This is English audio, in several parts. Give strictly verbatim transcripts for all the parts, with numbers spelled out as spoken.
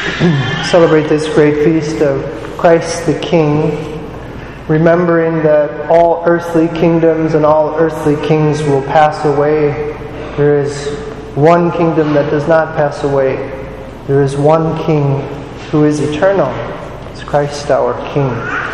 celebrate this great feast of Christ the King, remembering that all earthly kingdoms and all earthly kings will pass away. There is one kingdom that does not pass away. There is one King who is eternal. It's Christ our King.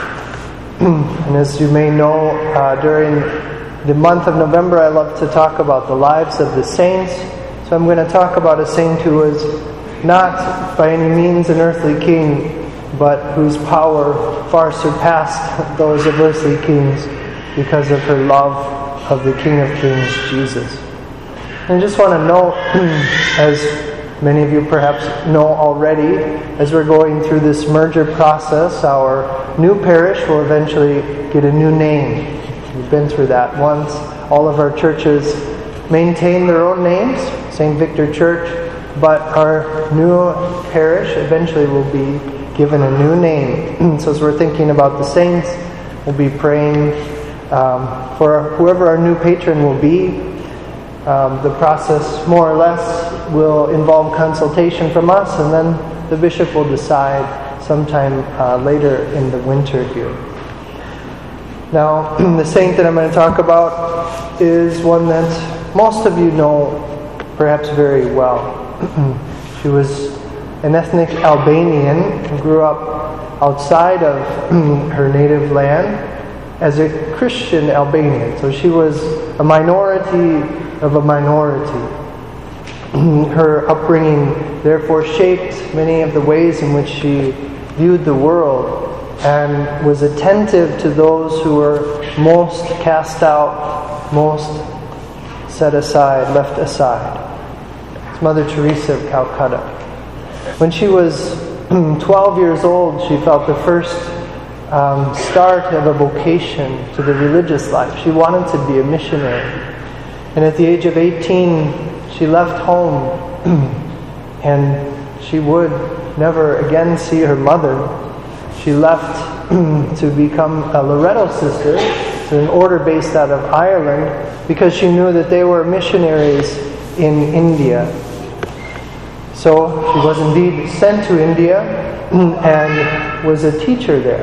And as you may know, uh, during the month of November, I love to talk about the lives of the saints. So I'm going to talk about a saint who was not by any means an earthly king, but whose power far surpassed those of earthly kings because of her love of the King of Kings, Jesus. And I just want to note, as many of you perhaps know already, as we're going through this merger process, our new parish will eventually get a new name. We've been through that once. All of our churches maintain their own names, Saint Victor Church, but our new parish eventually will be given a new name. So as we're thinking about the saints, we'll be praying um, for whoever our new patron will be. Um, the process, more or less, will involve consultation from us, and then the bishop will decide sometime uh, later in the winter here. Now, the saint that I'm going to talk about is one that most of you know perhaps very well. She was an ethnic Albanian who grew up outside of her native land as a Christian Albanian. So she was a minority of a minority. Her upbringing therefore shaped many of the ways in which she viewed the world and was attentive to those who were most cast out, most set aside, left aside. It's Mother Teresa of Calcutta. When she was twelve years old, she felt the first um, start of a vocation to the religious life. She wanted to be a missionary. And at the age of eighteen, she left home and she would never again see her mother. She left to become a Loretto sister, to an order based out of Ireland, because she knew that they were missionaries in India. So she was indeed sent to India and was a teacher there.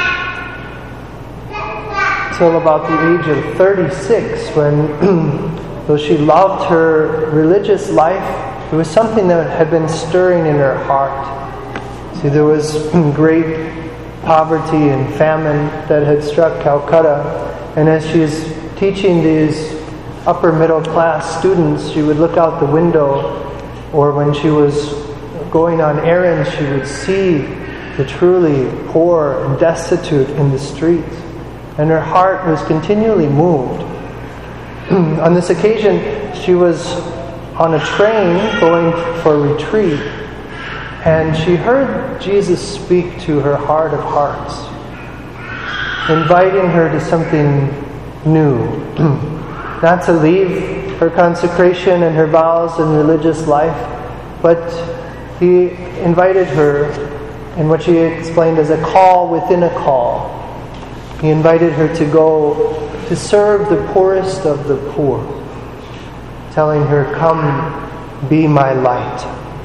Till about the age of thirty-six, when, though she loved her religious life, there was something that had been stirring in her heart. See, there was great poverty and famine that had struck Calcutta, and as she's teaching these upper middle class students, she would look out the window, or when she was going on errands, she would see the truly poor and destitute in the streets, and her heart was continually moved. On this occasion, she was on a train going for retreat, and she heard Jesus speak to her heart of hearts, inviting her to something new. Not to leave her consecration and her vows and religious life, but he invited her in what she explained as a call within a call. He invited her to go to serve the poorest of the poor, telling her, "Come, be my light."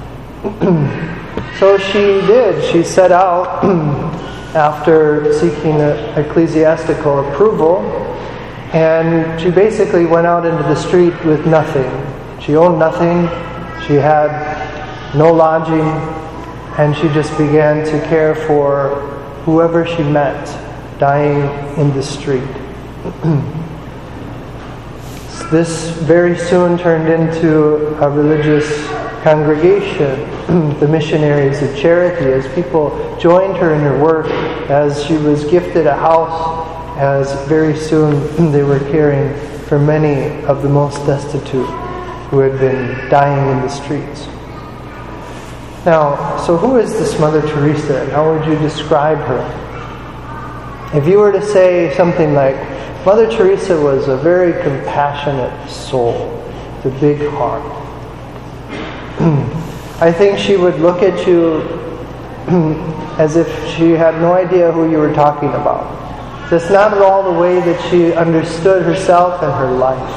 So she did. She set out after seeking a, ecclesiastical approval, and she basically went out into the street with nothing. She owned nothing. She had no lodging, and she just began to care for whoever she met dying in the street. This very soon turned into a religious congregation, the Missionaries of Charity, as people joined her in her work, as she was gifted a house, as very soon they were caring for many of the most destitute who had been dying in the streets. Now, so who is this Mother Teresa, and how would you describe her? If you were to say something like, Mother Teresa was a very compassionate soul, with a big heart, I think she would look at you as if she had no idea who you were talking about. That's not at all the way that she understood herself and her life.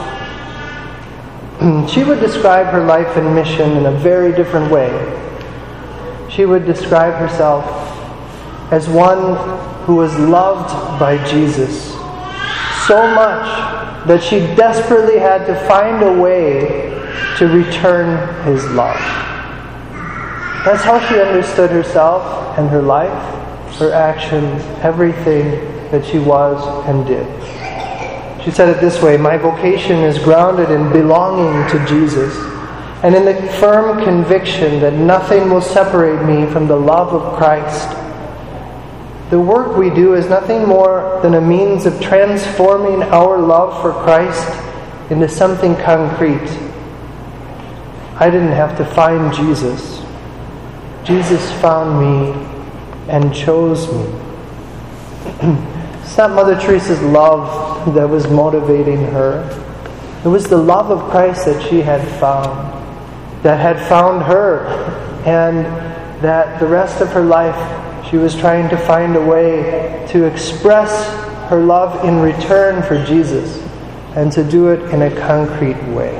She would describe her life and mission in a very different way. she would describe herself as one who was loved by Jesus so much that she desperately had to find a way to return His love. That's how she understood herself and her life, her actions, everything that she was and did. She said it this way: my vocation is grounded in belonging to Jesus and in the firm conviction that nothing will separate me from the love of Christ. The work we do is nothing more than a means of transforming our love for Christ into something concrete. I didn't have to find Jesus. Jesus found me and chose me. It's not Mother Teresa's love that was motivating her. It was the love of Christ that she had found, that had found her, and that the rest of her life she was trying to find a way to express her love in return for Jesus, and to do it in a concrete way.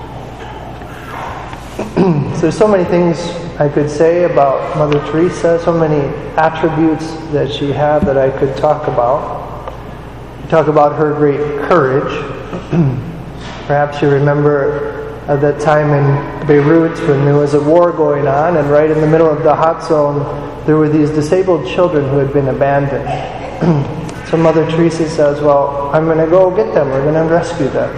So there's so many things I could say about Mother Teresa, so many attributes that she had that I could talk about. Talk about her great courage. Perhaps you remember at that time in Beirut when there was a war going on, and right in the middle of the hot zone there were these disabled children who had been abandoned. So Mother Teresa says, well, I'm going to go get them. We're going to rescue them.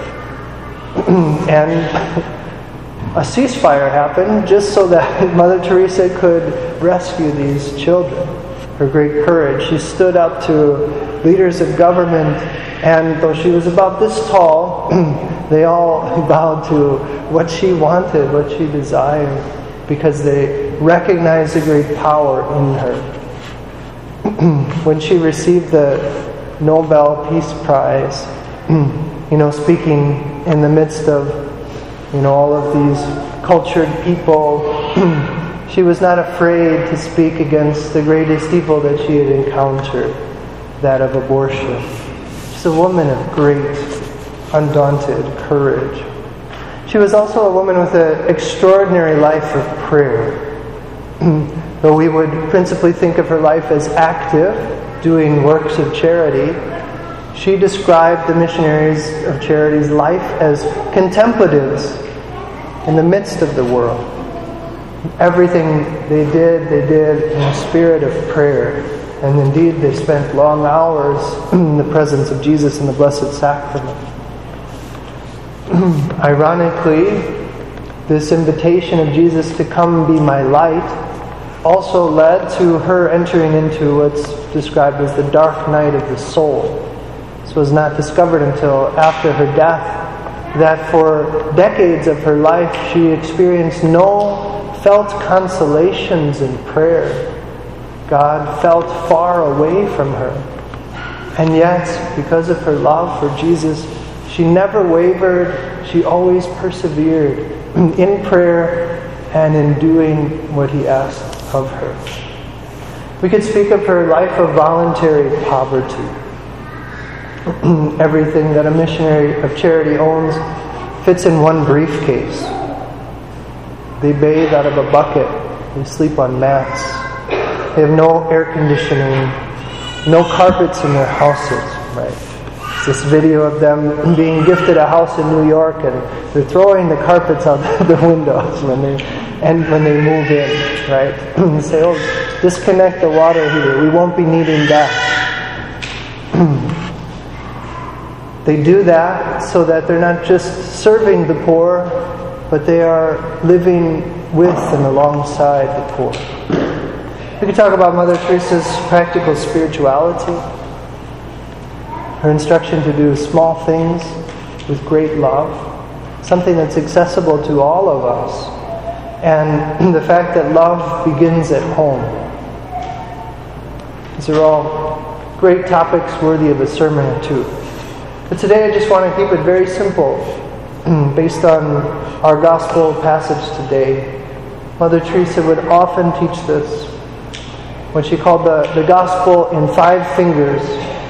And a ceasefire happened just so that Mother Teresa could rescue these children. Her great courage. She stood up to leaders of government, and though she was about this tall, they all bowed to what she wanted, what she desired, because they recognized the great power in her. When she received the Nobel Peace Prize, you know, speaking in the midst of, you know, all of these cultured people, she was not afraid to speak against the greatest evil that she had encountered, that of abortion. She's a woman of great, undaunted courage. She was also a woman with an extraordinary life of prayer. Though we would principally think of her life as active, doing works of charity, she described the missionaries of charity's life as contemplatives in the midst of the world. Everything they did, they did in a spirit of prayer. And indeed, they spent long hours in the presence of Jesus in the Blessed Sacrament. Ironically, this invitation of Jesus to come be my light also led to her entering into what's described as the dark night of the soul. This was not discovered until after her death, that for decades of her life she experienced no felt consolations in prayer. God felt far away from her. And yet, because of her love for Jesus, she never wavered. She always persevered in prayer and in doing what He asked of her. We could speak of her life of voluntary poverty. Everything that a missionary of charity owns fits in one briefcase. They bathe out of a bucket. They sleep on mats. They have no air conditioning, no carpets in their houses, right? It's this video of them being gifted a house in New York, and they're throwing the carpets out the windows when they and when they move in, right? And say, oh, disconnect the water heater. We won't be needing that. They do that so that they're not just serving the poor, but they are living with and alongside the poor. We could talk about Mother Teresa's practical spirituality, her instruction to do small things with great love, something that's accessible to all of us, and the fact that love begins at home. These are all great topics worthy of a sermon or two. But today I just want to keep it very simple, based on our gospel passage today. Mother Teresa would often teach this, what she called the, the gospel in five fingers.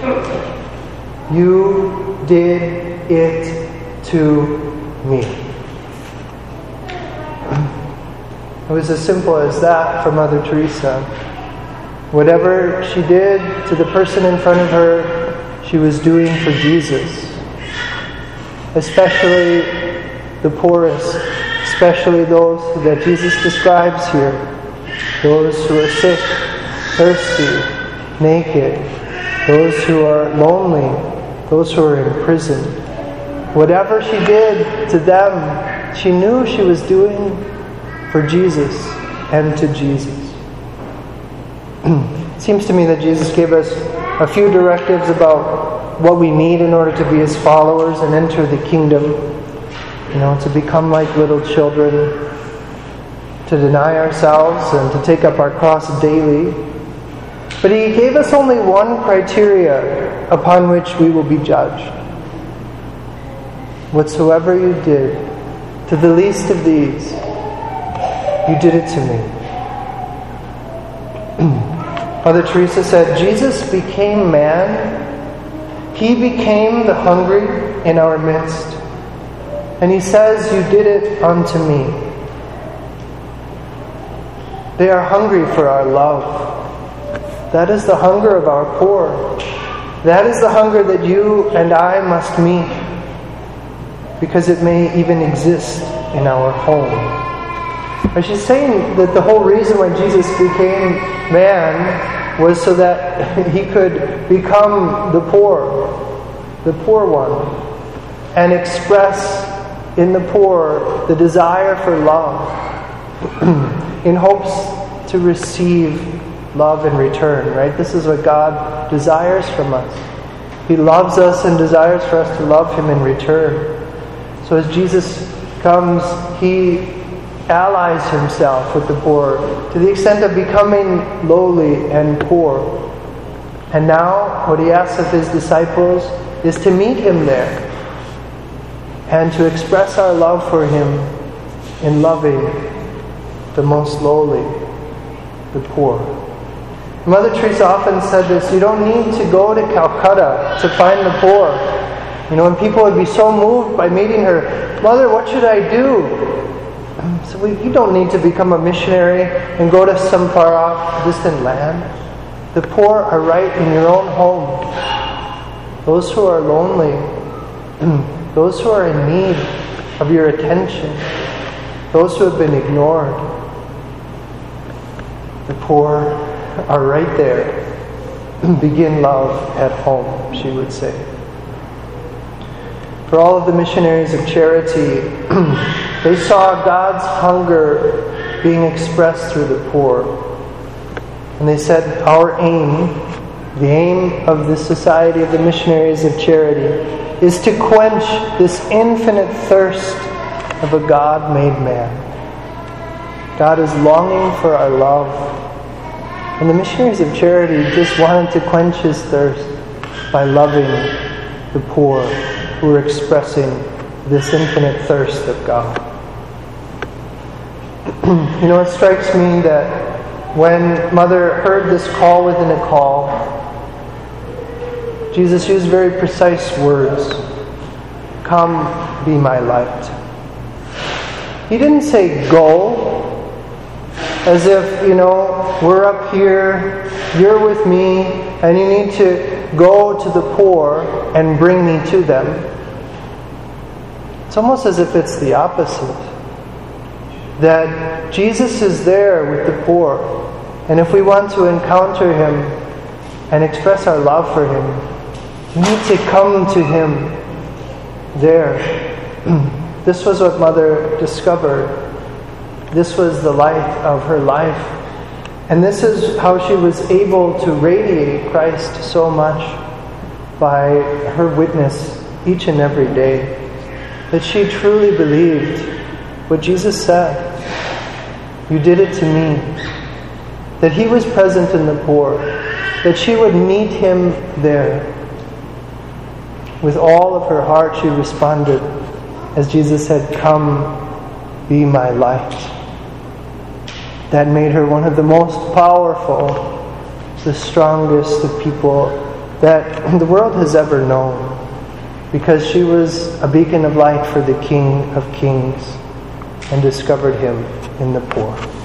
You did it to me. It was as simple as that for Mother Teresa. Whatever she did to the person in front of her, she was doing for Jesus. Especially the poorest, especially those that Jesus describes here. Those who are sick, thirsty, naked, those who are lonely, those who are in prison. Whatever she did to them, she knew she was doing for Jesus and to Jesus. It seems to me that Jesus gave us a few directives about what we need in order to be His followers and enter the kingdom. You know, to become like little children, to deny ourselves and to take up our cross daily. But He gave us only one criteria upon which we will be judged. Whatsoever you did to the least of these, you did it to me. Mother Teresa said, Jesus became man. He became the hungry in our midst. And He says, you did it unto me. They are hungry for our love. That is the hunger of our poor. That is the hunger that you and I must meet, because it may even exist in our home. And she's saying that the whole reason why Jesus became man was so that He could become the poor, the poor one, and express in the poor the desire for love, in hopes to receive love in return, right? This is what God desires from us. He loves us and desires for us to love Him in return. So as Jesus comes, He allies Himself with the poor to the extent of becoming lowly and poor. And now what He asks of His disciples is to meet Him there and to express our love for Him in loving the most lowly, the poor. Mother Teresa often said this: you don't need to go to Calcutta to find the poor. You know, and people would be so moved by meeting her. Mother, what should I do? So we, you don't need to become a missionary and go to some far off distant land. The poor are right in your own home. Those who are lonely, those who are in need of your attention, those who have been ignored, the poor are right there. Begin love at home, she would say. For all of the missionaries of charity, they saw God's hunger being expressed through the poor. And they said, our aim, the aim of the Society of the Missionaries of Charity, is to quench this infinite thirst of a God-made man. God is longing for our love. And the missionaries of charity just wanted to quench His thirst by loving the poor who are expressing this infinite thirst of God. You know, it strikes me that when Mother heard this call within a call, Jesus used very precise words. Come, be my light. He didn't say go, as if, you know, we're up here, you're with me, and you need to go to the poor and bring me to them. It's almost as if it's the opposite. That Jesus is there with the poor, and if we want to encounter Him and express our love for Him, we need to come to Him there. This was what Mother discovered. This was the light of her life. And this is how she was able to radiate Christ so much by her witness each and every day. That she truly believed what Jesus said. You did it to me. That He was present in the poor. That she would meet Him there. With all of her heart she responded, as Jesus said, come, be my light. That made her one of the most powerful, the strongest of people that the world has ever known, because she was a beacon of light for the King of Kings and discovered Him in the poor.